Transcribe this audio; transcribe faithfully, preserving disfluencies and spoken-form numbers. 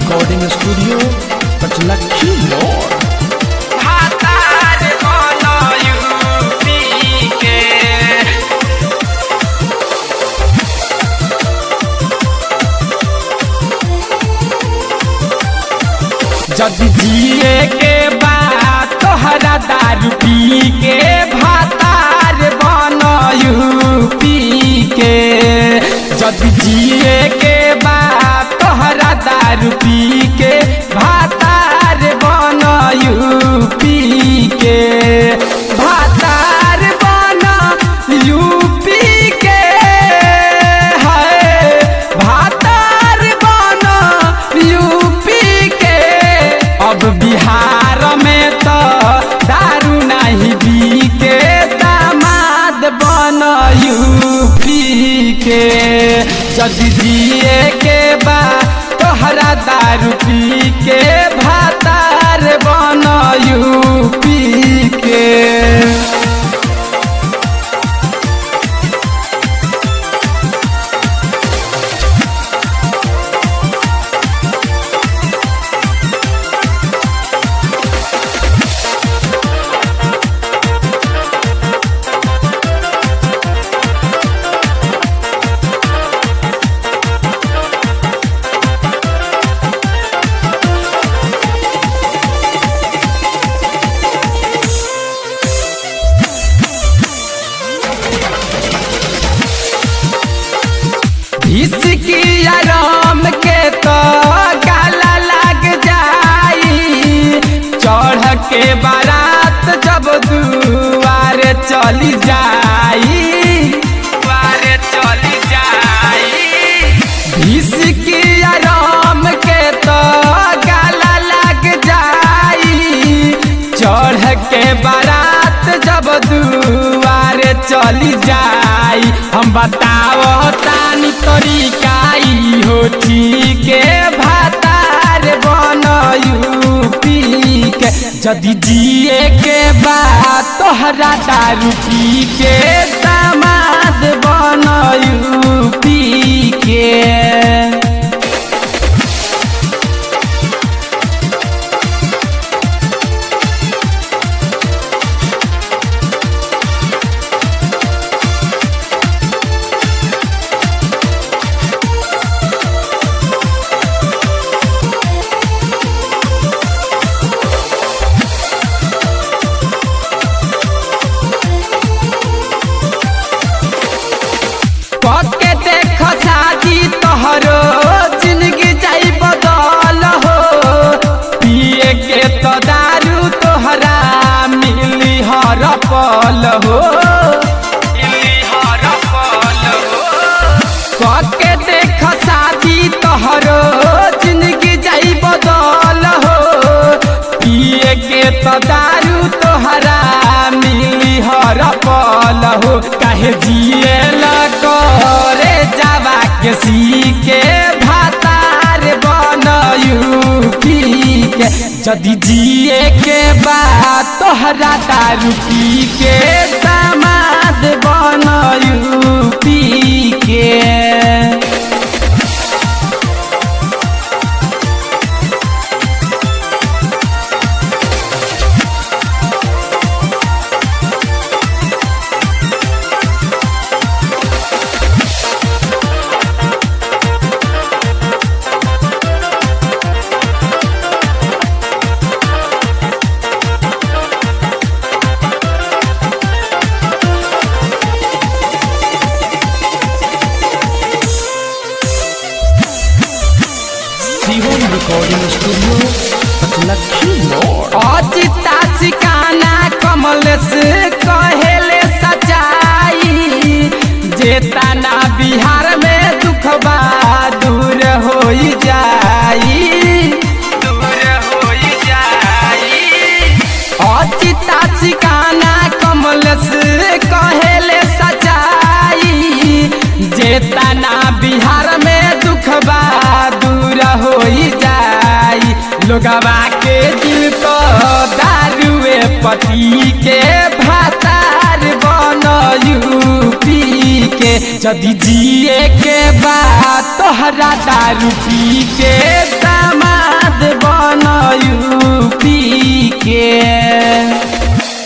Recording studio Pachlakhi मोड़। भातार बनो यूपी के जब जिए के बाद तोहरा दारू पी के भातार बनो यूपी के। जब जिए के बाद तोहरा दारू पी के भातार बनो यूपी के। भातार बनो यूपी के है भातार बनो यूपी के। अब बिहार में तो दारू नहीं पी के दामाद बनो यूपी के। जब जिए के बाद तोहरा दारू पी के भातार बनो यूपी के। इसकी आराम के तो गाला लग जाई। चढ़ के बारात जब दुआर चली जाई द्वार चली जाई। इसकी आराम के तो गाला लग जाई। चढ़ के बारात जब दुआर चली जाई। हम बताओ तानी तरीका ई हो ठीक भातार बनो यूपी के। यदि जिए के बाद तोहरा दारू पी के दामाद बनो यूपी के। पके देख शादी तोहरो जिंदगी जाई बदल हो। पिए के तो दारू तोहरा मिली हर पल हो। हर पल हो पके देख शादी तोहरो जिंदगी जाई बदल हो। पिए के तो दारू तोहरा मिली हर पल हो। काहे जिए करे जावा के सीखे भातार बनो यूपी के। यदि जिए के बाद तोहरा दारू पी के दामाद बनो यूपी के। रिकॉर्डिंग स्टूडियो पचलखी मोड़। अजिता सिकाना कमल से कहेले सच्चाई। जेतना बिहार में दुखबा दूर हो जाई दूर हो जाई। अजिता सिकाना कमल से कहेले सच्चाई। जेतना बिहार में दुखबा दूर हो जाई। लोगवा के दिल तो दारुए पति के भातार बनो यूपी के। यदि जिए के बाद तोहरा दारू पी के